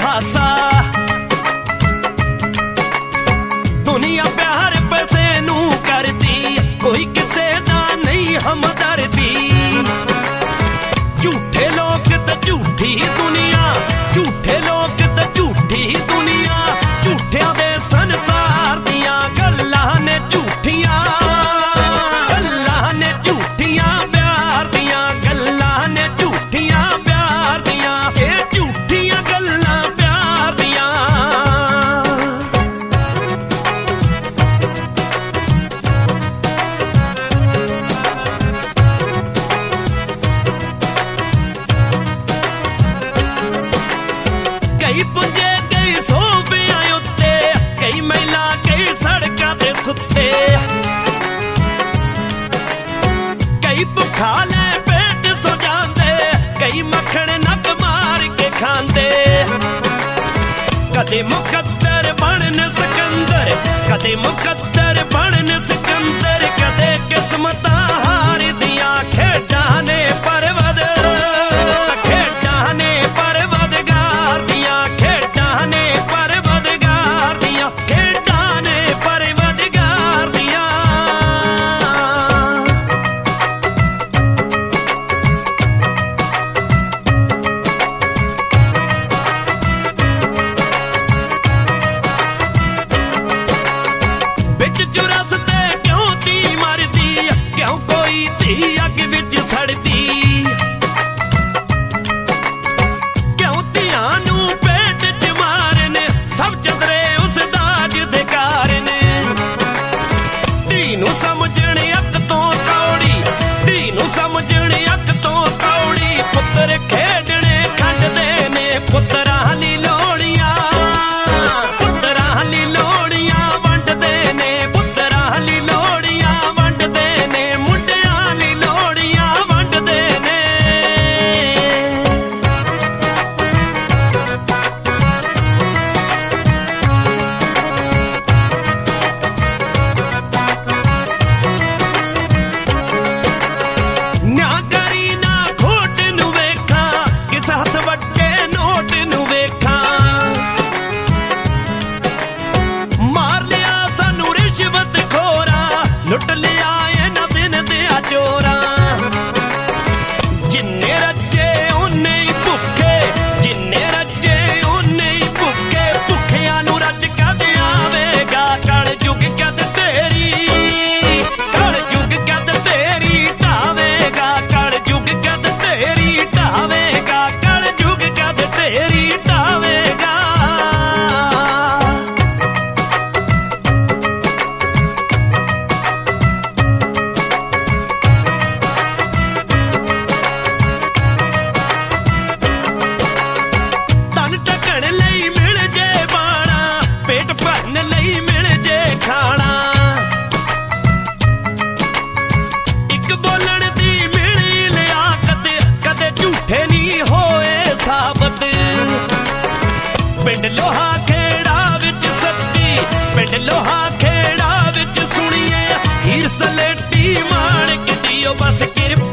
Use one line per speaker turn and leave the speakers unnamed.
ਹਾਸਾ। ਦੁਨੀਆ ਪਿਆਰ ਪੈਸੇ ਨੂੰ ਕਰਦੀ, ਕੋਈ ਕਿਸੇ ਦਾ ਨਹੀਂ ਹਮਦਰਦੀ। ਝੂਠੇ ਲੋਕ ਤੇ ਝੂਠੀ ਦੁਨੀਆ, ਝੂਠੇ ਲੋਕ ਤੇ ਝੂਠੀ ਦੁਨੀਆ, ਝੂਠਿਆਂ ਦੇ ਸੰਸਾਰ ਦੀਆਂ ਗੱਲਾਂ ਨੇ ਝੂਠੀਆਂ, ਗੱਲਾਂ ਨੇ ਝੂਠੀਆਂ ਪਿਆਰ ਦੀਆਂ, ਗੱਲਾਂ ਨੇ ਝੂਠੀਆਂ ਪਿਆਰ ਦੀਆਂ, ਇਹ ਝੂਠੀਆਂ ਗੱਲਾਂ ਪਿਆਰ ਦੀਆਂ। ਕਈ ਪੁੰਜੇ ਕਈ ਸੋਫਿਆਂ ਉੱਤੇ, ਕਈ ਮਹਿਲਾ ਕਈ ਸੜਕਾਂ ਤੇ ਸੁੱਤੇ, ਕਈ ਭੁੱਖਾ ਲੈ ਪੇਟ ਸੋ ਜਾਂਦੇ, ਕਈ ਮੱਖਣ ਨੱਕ ਮਾਰ ਕੇ ਖਾਂਦੇ। ਕਦੇ ਮੁਕੱਦਰ ਬਣਨ ਸਿਕੰਦਰ, ਕਦੇ ਮੁਕੱਦਰ ਬਣਨ ਸਿਕੰਦਰ, ਕਦੇ ਕਿਸਮਤਾਂ ਹਾਰਦੀਆਂ ਖੇਡਾਂ ਨੇ ਪਰਵਦ, ਖੇਡਾਂ ਨੇ ਪਰਵਦਗਾਰ ਦੀਆਂ, ਖੇਡਾਂ ਨੇ ਪਰਵਦਗਾਰ ਦੀਆਂ, ਖੇਡਾਂ ਨੇ ਪਰਵਦਗਾਰ ਦੀਆਂ। ਵਿੱਚ ਚੁਰਸ ਤੇ ਕਿਉਂ ਧੀ ਮਰਦੀ, ਕਿਉਂ ਕੋਈ ਧੀ ਅੱਗ ਵਿੱਚ ਸੜਦੀ, ਕਿਉਂ ਧੀਆਂ ਨੂੰ ਪੇਟ ਚ ਮਾਰਨ, ਸਭ ਚੰਦਰੇ ਉਸ ਦਾਜ ਦੇ ਕਾਰਨ। ਧੀ ਨੂੰ ਸਮਝਣ ਅੱਕ ਤੋਂ ਕੌੜੀ, ਧੀ ਨੂੰ ਸਮਝਣ ਅੱਕ ਤੋਂ ਕੌੜੀ, ਪੁੱਤਰ ਖੇਡਣੇ ਖੰਡਦੇ ਨੇ ਪੁੱਤਰਾਂ ਲਈ ਲੋੜੀਆਂ, ਪੁੱਤਰਾਂ ਲਈ ਲੋੜੀਆਂ ਵੰਡਦੇ ਨੇ, ਪੁੱਤਰਾਂ ਲਈ ਲੋੜੀਆਂ ਵੰਡਦੇ ਨੇ, ਮੁੰਡਿਆਂ ਲਈ ਲੋੜੀਆਂ ਵੰਡਦੇ ਨੇ। ਨਾ ਕਰੀ ਨਾ ਖੋਟ ਨੂੰ ਵੇਖਾਂ, ਕਿਸ ਹੱਥ ਵੱਡੇ ਨੋਟ ਨੂੰ ਵੇਖਾਂ। ਮਾਰ ਲਿਆ ਸਾਨੂੰ ਰਿਸ਼ਵਤ ਖੋਰਾਂ, ਲੁੱਟ ਲਿਆ ਇਹਨਾਂ ਦਿਨ ਦਿਆਂ ਚੋਰਾਂ। ਜਿੰਨੇ ਰੱਜੇ ਓਨੇ ਹੀ ਭੁੱਖੇ, ਜਿੰਨੇ ਰੱਜੇ ਓਨੇ ਹੀ ਭੁੱਖੇ, ਭੁੱਖਿਆਂ ਨੂੰ ਰੱਜ ਕਦ ਆਵੇਗਾ ਕਲ ਯੁੱਗ, ਕਦ ਤੇਰੀ ਕਲ ਯੁੱਗ, ਕਦ ਤੇਰੀ ਢਾਵੇਗਾ ਕਲ ਯੁੱਗ, ਕਦ ਤੇਰੀ ਢਾਵੇਗਾ ਕਲ ਯੁੱਗ, ਕਦ ਤੇਰੀ ਢਾਵੇਗਾ। ਤਨ ਢੱਕਣ ਲਈ ਮਿਲ ਜੇ ਬਾਣਾ, ਪੇਟ ਭਰਨ ਲਈ ਮਿਲ ਜੇ ਖਾਣਾ। ਇੱਕ ਬੋਲਣ ਦੀ ਮਿਲੀ ਲਿਆਕਤ, ਕਦੇ ਝੂਠੇ ਨਹੀਂ ਹੋਏ ਸਾਬਤ। ਪਿੰਡ ਲੋਹਾ ਖੇੜਾ ਵਿੱਚ ਸੱਤੀ, ਪਿੰਡ ਲੋਹਾ ਖੇੜਾ ਵਿੱਚ ਸੁਣੀਏ ਹੀਰ ਸਲੇਟੀ ਮਾਣਕ ਦੀ, ਉਹ ਬਸ ਕਿਰਪਾ